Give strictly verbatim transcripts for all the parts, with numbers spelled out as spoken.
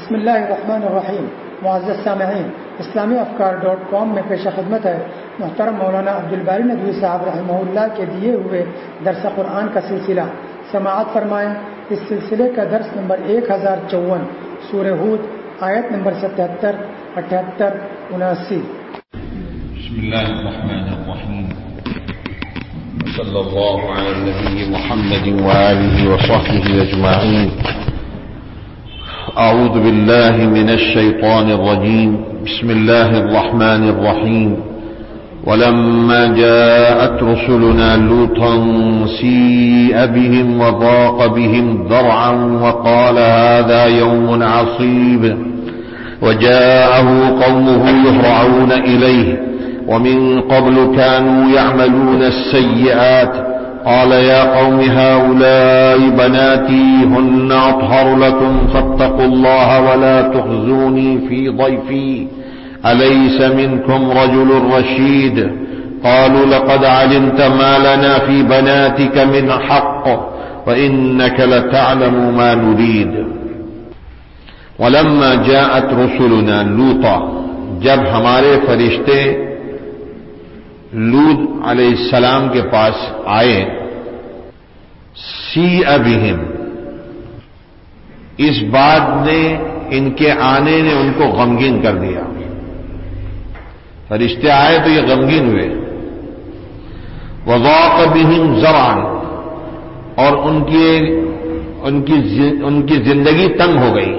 بسم اللہ الرحمن الرحیم. معزز سامعین، اسلامی افکار ڈاٹ کام میں پیش خدمت ہے محترم مولانا عبدالباری ندوی صاحب رحمہ اللہ کے دیے ہوئے درس قرآن کا سلسلہ. سماعت فرمائیں. اس سلسلے کا درس نمبر ایک ہزار چون، سورہ ہود، آیت نمبر ستہتر، اٹھہتر، اناسی. بسم اللہ الرحمن الرحیم. صلی اللہ علی النبی محمد وآلہ وصحبہ اجمعین. اعوذ باللہ من الشیطان الرجیم. بسم اللہ الرحمن الرحیم. ولما جاءت رسلنا لوطا سيء بهم وضاق بهم ذرعا وقال هذا يوم عصيب وجاءه قومه يهرعون إليه ومن قبل كانوا يعملون السيئات قال يا قوم هؤلاء بناتي هن أطهر لكم فاتقوا الله ولا تخزوني في ضيفي أليس منكم رجل رشيد قالوا لقد علمت ما لنا في بناتك من حق وإنك لتعلم ما نريد. ولما جاءت رسلنا لوطا، جب ہمارے فرشتے لوط علیہ السلام کے پاس آئے، سیء بہم، اس بات نے، ان کے آنے نے ان کو غمگین کر دیا. فرشتے آئے تو یہ غمگین ہوئے. وضاق بہم ذرعا، اور ان کی ان کی ان کی زندگی تنگ ہو گئی،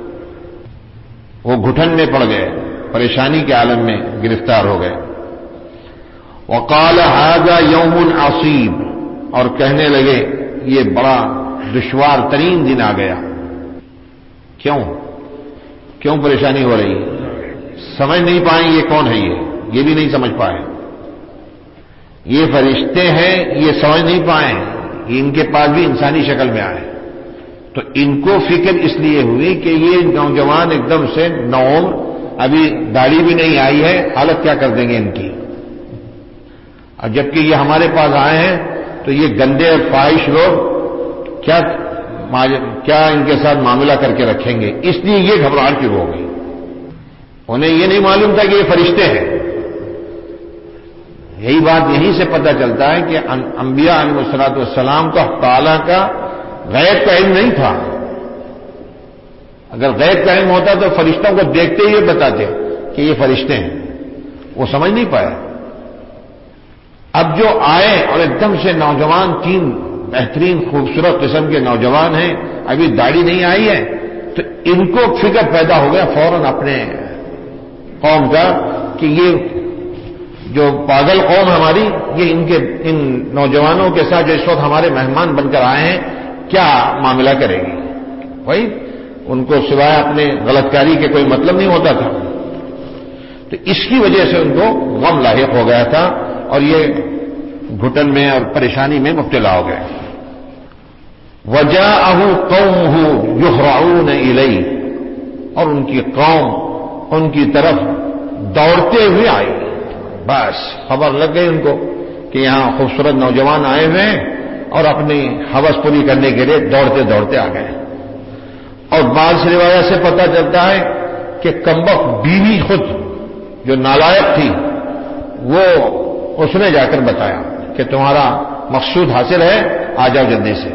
وہ گھٹن میں پڑ گئے، پریشانی کے عالم میں گرفتار ہو گئے. وقال هذا يوم عصیب، اور کہنے لگے یہ بڑا دشوار ترین دن آ گیا. کیوں کیوں پریشانی ہو رہی ہے؟ سمجھ نہیں پائیں یہ کون ہے، یہ یہ بھی نہیں سمجھ پائے. یہ فرشتے ہیں، یہ سمجھ نہیں پائے، ان کے پاس بھی انسانی شکل میں آئے. تو ان کو فکر اس لیے ہوئی کہ یہ نوجوان ایک دم سے نوعمر، ابھی داڑھی بھی نہیں آئی ہے، حالت کیا کر دیں گے ان کی. اور جبکہ یہ ہمارے پاس آئے ہیں تو یہ گندے اور فاحش لوگ کیا کیا ان کے ساتھ معاملہ کر کے رکھیں گے. اس لیے یہ گھبراہٹ شروع ہو گئی. انہیں یہ نہیں معلوم تھا کہ یہ فرشتے ہیں. یہی بات یہیں سے پتہ چلتا ہے کہ انبیاء علیہ الصلوۃ والسلام کو حق تعالیٰ کا غیب کا علم نہیں تھا. اگر غیب کا علم ہوتا تو فرشتوں کو دیکھتے ہی بتاتے کہ یہ فرشتے ہیں. وہ سمجھ نہیں پائے. اب جو آئے اور ایک دم سے نوجوان، تین بہترین خوبصورت قسم کے نوجوان ہیں، ابھی داڑھی نہیں آئی ہے، تو ان کو فکر پیدا ہو گیا فوراً اپنے قوم کا کہ یہ جو پاگل قوم ہماری، یہ ان کے ان نوجوانوں کے ساتھ جو اس وقت ہمارے مہمان بن کر آئے ہیں، کیا معاملہ کرے گی. بھائی ان کو سوائے اپنے غلط کاری کے کوئی مطلب نہیں ہوتا تھا. تو اس کی وجہ سے ان کو غم لاحق ہو گیا تھا اور یہ گھٹن میں اور پریشانی میں مبتلا ہو گئے. وجاءه قومه يهرعون إليه، اور ان کی قوم ان کی طرف دوڑتے ہوئے آئی. بس خبر لگ گئی ان کو کہ یہاں خوبصورت نوجوان آئے ہوئے ہیں اور اپنی ہوس پوری کرنے کے لیے دوڑتے دوڑتے آ گئے. اور بعض روایت سے پتہ چلتا ہے کہ کمبخت بیوی خود جو نالائق تھی، وہ اس نے جا کر بتایا کہ تمہارا مقصود حاصل ہے، آ جاؤ جلدی سے.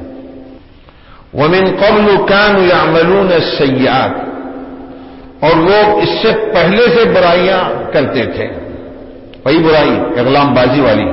وَمِن قَبْلُ كَانُوا يَعْمَلُونَ السَّيِّئَاتِ، اور لوگ اس سے پہلے سے برائیاں کرتے تھے. وہی برائی اغلام بازی والی،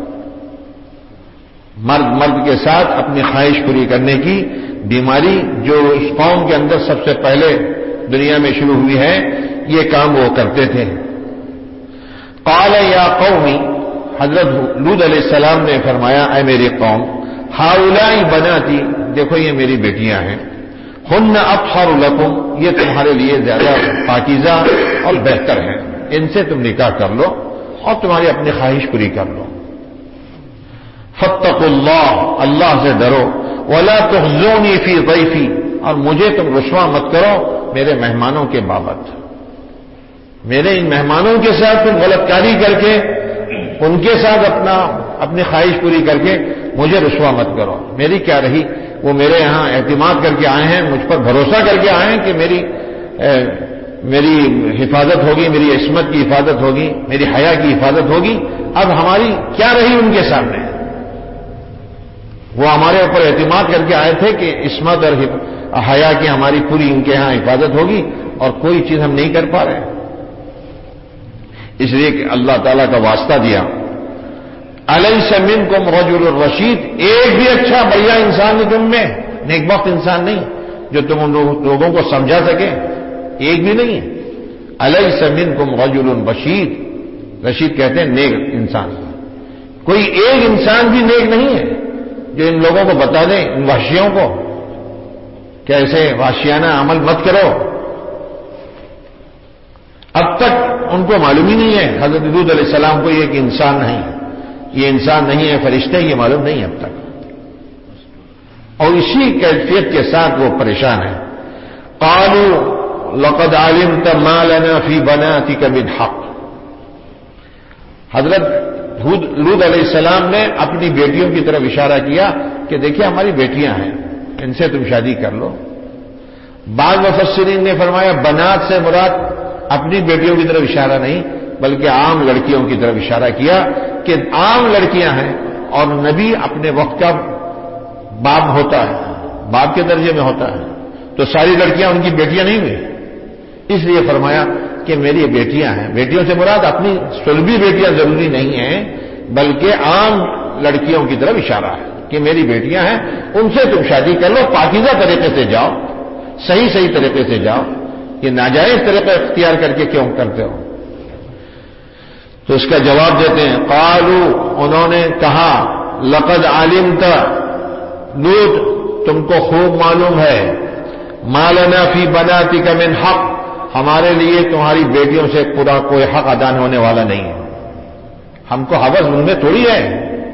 مرد مرد کے ساتھ اپنی خواہش پوری کرنے کی بیماری جو اس قوم کے اندر سب سے پہلے دنیا میں شروع ہوئی ہے، یہ کام وہ کرتے تھے. قال یا قومی، حضرت لوط علیہ السلام نے فرمایا اے میری قوم، ہؤلاء بناتی، دیکھو یہ میری بیٹیاں ہیں، ہن اطہر لکم، یہ تمہارے لیے زیادہ پاکیزہ اور بہتر ہیں، ان سے تم نکاح کر لو اور تمہاری اپنی خواہش پوری کر لو. فاتقوا اللہ، اللہ سے ڈرو. ولا تخزونی فی ضیفی، اور مجھے تم رسوا مت کرو میرے مہمانوں کے بابت. میرے ان مہمانوں کے ساتھ تم غلط کاری کر کے، ان کے ساتھ اپنا اپنی خواہش پوری کر کے مجھے رسوا مت کرو. میری کیا رہی وہ میرے یہاں اعتماد کر کے آئے ہیں، مجھ پر بھروسہ کر کے آئے ہیں کہ میری اے میری حفاظت ہوگی، میری عصمت کی حفاظت ہوگی، میری حیا کی حفاظت ہوگی۔ اب ہماری کیا رہی ان کے سامنے؟ وہ ہمارے اوپر اعتماد کر کے آئے تھے کہ عصمت اور حیا کی ہماری پوری ان کے ہاں حفاظت ہوگی، اور کوئی چیز ہم نہیں کر پا رہے۔ اس لیے کہ اللہ تعالیٰ کا واسطہ دیا، الیس منکم رجل رشید، ایک بھی اچھا بڑھیا انسان نہیں تم میں، نیک بخت انسان نہیں جو تم ان لوگوں کو سمجھا سکے، ایک بھی نہیں ہے۔ الیس منکم رجل رشید، رشید کہتے ہیں نیک انسان، کوئی ایک انسان بھی نیک نہیں ہے جو ان لوگوں کو بتا دیں، ان وحشیوں کو کہ ایسے وحشیانہ عمل مت کرو۔ اب تک ان کو معلوم ہی نہیں ہے حضرت ہود علیہ السلام کو یہ کہ انسان نہیں، یہ انسان نہیں ہے، فرشتے، یہ معلوم نہیں ہے اب تک، اور اسی کیفیت کے ساتھ وہ پریشان ہیں۔ قالوا لقد علمت ما لنا في بناتك من حق، حضرت لوط علیہ السلام نے اپنی بیٹیوں کی طرف اشارہ کیا کہ دیکھیے ہماری بیٹیاں ہیں، ان سے تم شادی کر لو۔ بعض مفسرین نے فرمایا بنات سے مراد اپنی بیٹیوں کی طرف اشارہ نہیں بلکہ عام لڑکیوں کی طرف اشارہ کیا کہ عام لڑکیاں ہیں، اور نبی اپنے وقت کا باپ ہوتا ہے، باپ کے درجے میں ہوتا ہے، تو ساری لڑکیاں ان کی بیٹیاں نہیں ہوئی، اس لیے فرمایا کہ میری بیٹیاں ہیں۔ بیٹیوں سے مراد اپنی سلبی بیٹیاں ضروری نہیں ہیں بلکہ عام لڑکیوں کی طرف اشارہ ہے کہ میری بیٹیاں ہیں، ان سے تم شادی کر لو، پاکیزہ طریقے سے جاؤ، صحیح صحیح طریقے سے جاؤ، یہ ناجائز طریقہ اختیار کر کے کیوں کرتے ہو؟ تو اس کا جواب دیتے ہیں، قالوا، انہوں نے کہا، لقد علمت، لوط تم کو خوب معلوم ہے، ما لنا فی بناتک من حق، ہمارے لیے تمہاری بیٹیوں سے پورا کوئی حق ادا ہونے والا نہیں ہے، ہم کو حوث ان میں تھوڑی ہے،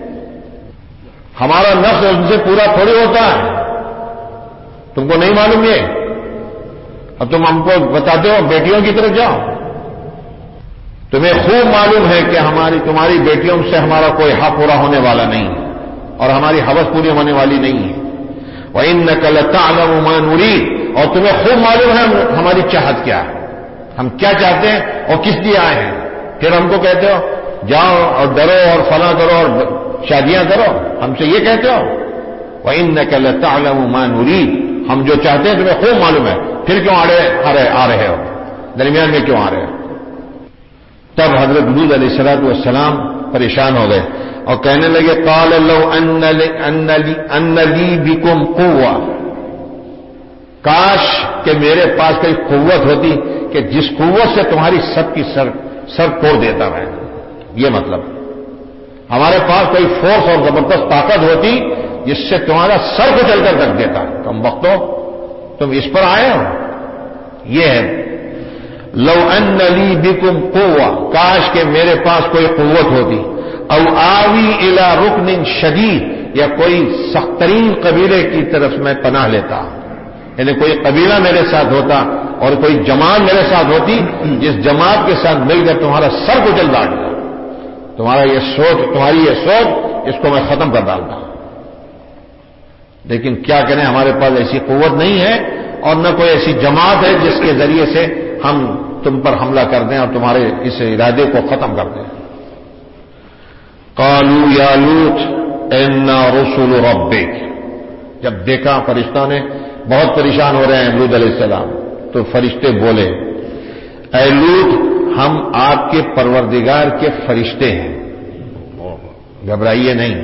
ہمارا نفس ان سے پورا تھوڑی ہوتا ہے، تم کو نہیں معلوم یہ؟ اور تم ہم کو بتاتے ہو بیٹیوں کی طرف جاؤ، تمہیں خوب معلوم ہے کہ ہماری تمہاری بیٹیوں سے ہمارا کوئی حق پورا ہونے والا نہیں ہے اور ہماری حوث پوری ہونے والی نہیں ہے۔ وَإِنَّكَ لَتَعْلَمُ مَا نُرِيدُ، اور تمہیں خوب معلوم ہے ہماری چاہت کیا ہے، ہم کیا چاہتے ہیں اور کس لیے آئے ہیں، پھر ہم کو کہتے ہو جاؤ اور ڈرو اور فلاں کرو اور شادیاں کرو، ہم سے یہ کہتے ہو؟ وَإِنَّكَ لَتَعْلَمُ مَا نُرِيدُ، ہم جو چاہتے ہیں تمہیں خوب معلوم ہے، پھر کیوں آ رہے آ رہے ہو درمیان میں، کیوں آ رہے ہو؟ تب حضرت ہود علیہ الصلوۃ والسلام پریشان ہو گئے اور کہنے لگے، قال لو ان لی بکم قوہ، کاش کہ میرے پاس کوئی قوت ہوتی کہ جس قوت سے تمہاری سب کی سر سر توڑ دیتا میں، یہ مطلب ہمارے پاس کوئی فورس اور زبردست طاقت ہوتی جس سے تمہارا سر کو چل کر رکھ دیتا، تم وقتوں تم اس پر آئے ہو، یہ ہے لو ان لی بکم قوہ، کاش کہ میرے پاس کوئی قوت ہوتی، او آوی الی رکن شدید، یا کوئی سخت ترین قبیلے کی طرف میں پناہ لیتا، یعنی کوئی قبیلہ میرے ساتھ ہوتا اور کوئی جماعت میرے ساتھ ہوتی جس جماعت کے ساتھ مل کر تمہارا سر کو چل ڈالتا، تمہارا یہ سوچ تمہاری یہ سوچ اس کو میں ختم کر ڈالتا، لیکن کیا کریں ہمارے پاس ایسی قوت نہیں ہے اور نہ کوئی ایسی جماعت ہے جس کے ذریعے سے ہم تم پر حملہ کر دیں اور تمہارے اس ارادے کو ختم کر دیں۔ قالوا یا لوط انا رسول ربک، جب دیکھا فرشتوں نے بہت پریشان ہو رہے ہیں لوط علیہ السلام، تو فرشتے بولے، اے لوط ہم آپ کے پروردگار کے فرشتے ہیں، گھبرائیے نہیں،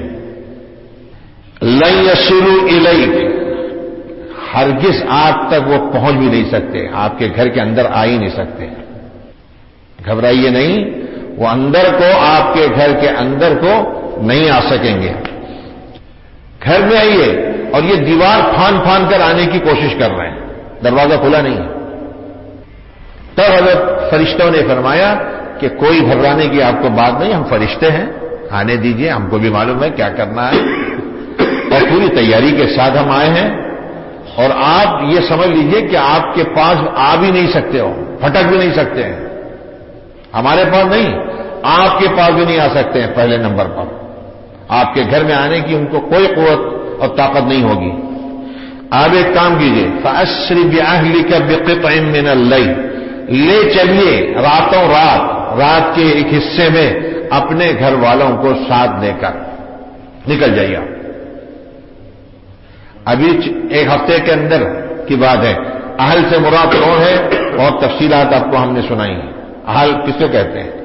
لن یصلوا الیک، ہرگز آپ تک وہ پہنچ بھی نہیں سکتے، آپ کے گھر کے اندر آ ہی نہیں سکتے، گھبرائیے نہیں، وہ اندر کو آپ کے گھر کے اندر کو نہیں آ سکیں گے، گھر میں آئیے، اور یہ دیوار پھان پھان کر آنے کی کوشش کر رہے ہیں، دروازہ کھلا نہیں ہے۔ تب حضرت فرشتوں نے فرمایا کہ کوئی گھبرانے کی آپ کو بات نہیں، ہم فرشتے ہیں، آنے دیجئے، ہم کو بھی معلوم ہے کیا کرنا ہے، اور پوری تیاری کے ساتھ ہم آئے ہیں، اور آپ یہ سمجھ لیجئے کہ آپ کے پاس آ بھی نہیں سکتے ہو، پھٹک بھی نہیں سکتے ہیں، ہمارے پاس نہیں، آپ کے پاس بھی نہیں آ سکتے ہیں، پہلے نمبر پر آپ کے گھر میں آنے کی ان کو کوئی قوت اور طاقت نہیں ہوگی، آپ ایک کام کیجئے، فَأَسْرِ بِأَهْلِكَ بِقِطْعٍ مِّنَ اللَّيْلِ، لے چلیے راتوں رات رات کے ایک حصے میں اپنے گھر والوں کو ساتھ لے کر نکل جائیے۔ ابھی ایک ہفتے کے اندر کی بات ہے۔ اہل سے مراد کون ہے اور تفصیلات آپ کو ہم نے سنائی ہیں۔ اہل کس کو کہتے ہیں؟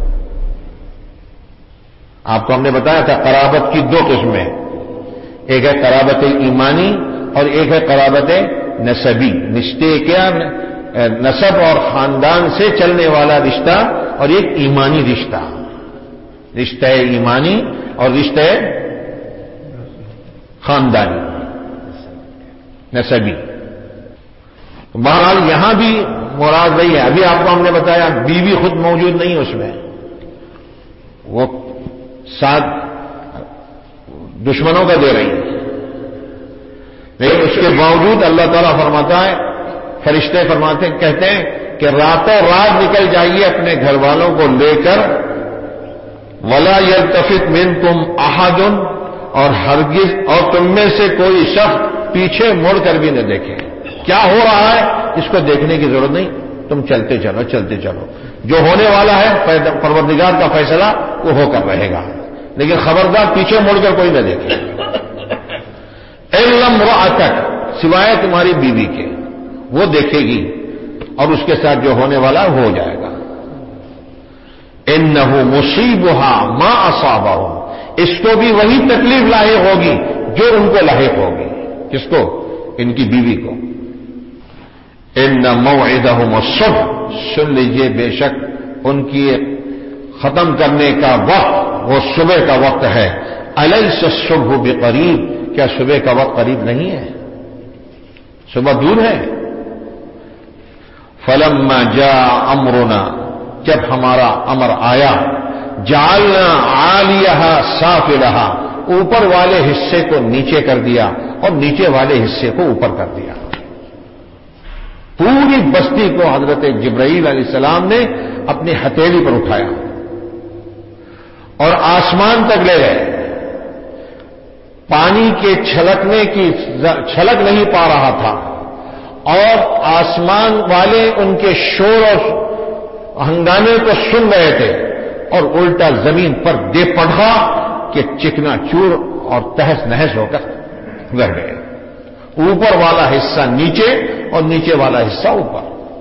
آپ کو ہم نے بتایا تھا قرابت کی دو قسمیں، ایک ہے قرابت ایمانی اور ایک ہے قرابت نسبی، رشتے کیا نسب اور خاندان سے چلنے والا رشتہ، اور ایک ایمانی رشتہ، رشتہ ایمانی اور رشتہ خاندانی نسبی۔ بہرحال یہاں بھی مراد وہی ہے۔ ابھی آپ کو ہم نے بتایا بیوی خود موجود نہیں اس میں، وہ ساتھ دشمنوں کا دے رہی ہے، لیکن اس کے باوجود اللہ تعالیٰ فرماتا ہے، فرشتے فرماتے کہتے ہیں کہ راتوں رات نکل جائیے اپنے گھر والوں کو لے کر، ولا یلتفت منکم احد، اور ہرگز اور تم میں سے کوئی شخص پیچھے مڑ کر بھی نہ دیکھے۔ کیا ہو رہا ہے اس کو دیکھنے کی ضرورت نہیں، تم چلتے چلو چلتے چلو، جو ہونے والا ہے پروردگار کا فیصلہ وہ ہو کر رہے گا، لیکن خبردار پیچھے مڑ کر کوئی نہ دیکھے۔ الا امرأتک، سوائے تمہاری بیوی کے، وہ دیکھے گی اور اس کے ساتھ جو ہونے والا ہو جائے گا۔ انہ مصیبھا ما اصابہم، اس کو بھی وہی تکلیف لاحق ہوگی جو ان کو لاحق ہوگی۔ کس کو؟ ان کی بیوی کو۔ ان موعدہم الصبح، سن لیجئے بے شک ان کی ختم کرنے کا وقت وہ صبح کا وقت ہے۔ الیس الصبح بقریب، کیا صبح کا وقت قریب نہیں ہے؟ صبح دور ہے۔ فلما جاء امرنا، جب ہمارا امر آیا، جعلنا عالیہا سافلہا، اوپر والے حصے کو نیچے کر دیا اور نیچے والے حصے کو اوپر کر دیا۔ پوری بستی کو حضرت جبرائیل علیہ السلام نے اپنی ہتھیلی پر اٹھایا اور آسمان تک لے گئے۔ پانی کے چھلکنے کی چھلک نہیں پا رہا تھا، اور آسمان والے ان کے شور اور ہنگامے کو سن رہے تھے، اور الٹا زمین پر دے پڑا کہ چکنا چور اور تہس نہس ہو کر رہ گئے۔ اوپر والا حصہ نیچے اور نیچے والا حصہ اوپر۔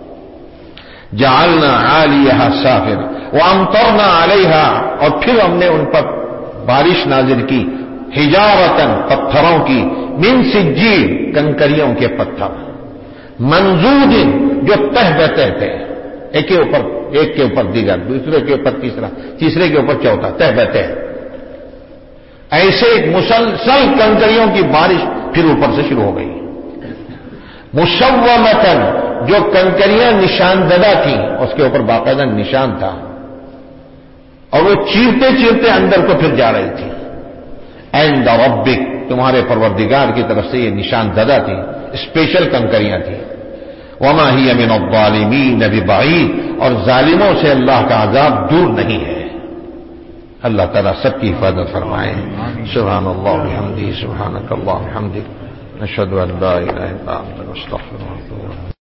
جعلنا عالیہا سافلا وامطرنا علیہا، اور پھر ہم نے ان پر بارش نازل کی، حجارتن، پتھروں کی، من سجیل، کنکریوں کے پتھر، منضود، جو تہ بتہ تھے، ایک کے اوپر ایک کے اوپر دیگر، دوسرے کے اوپر تیسرا، تیسرے کے اوپر چوتھا، تہ بتہ، ایسے ایک مسلسل کنکریوں کی بارش پھر اوپر سے شروع ہو گئی۔ مسومتن، جو کنکریاں نشان زدہ تھیں، اس کے اوپر باقاعدہ نشان تھا، اور وہ چیرتے چیرتے اندر کو پھر جا رہی تھی۔ عند ربک، تمہارے پروردگار کی طرف سے یہ نشان زدہ تھی، اسپیشل کنکریاں تھیں۔ وما ہی من الظالمین ببعید، اور ظالموں سے اللہ کا عذاب دور نہیں ہے۔ اللہ تعالیٰ سب کی حفاظت فرمائے۔ سبحان اللہ وبحمدہ، سبحانک اللہم وبحمدک، نشہد ان لا الہ الا انت، نستغفرک۔